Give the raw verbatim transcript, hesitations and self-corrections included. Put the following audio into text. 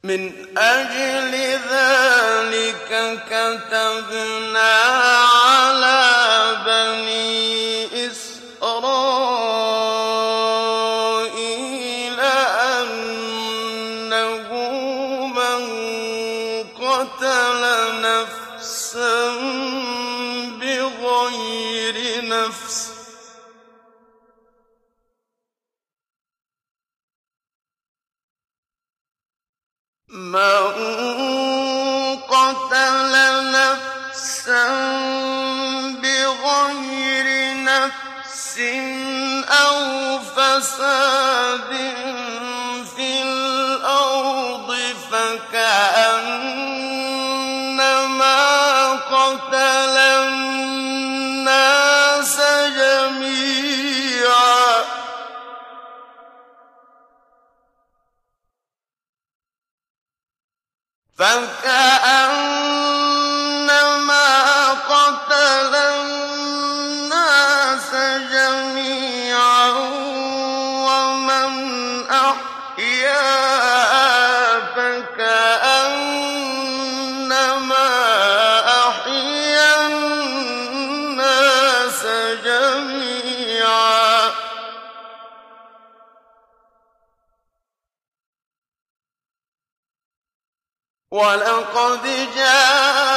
مِنْ أَجْلِ ذَلِكَ كَتَبْنَا عَلَىٰ بَنِي إِسْرَائِيلَ أَنَّهُ مَن قَتَلَ نَفْسًا بِغَيْرِ نَفْسٍ مَّن قَتَلَ نَفْسًا بِغَيْرِ نَفْسٍ أَوْ فَسَادٍ فِي الْأَرْضِ فَكَأَنَّمَا قَتَلَ النَّاسَ جَمِيعًا فَكَأَنَّمَا قَتَلَ النَّاسَ جَمِيعًا وَمَنْ أَحْيَاهَا فَكَأَنَّمَا أَحْيَا النَّاسَ جَمِيعًا وَلَقَدْ جَاءَ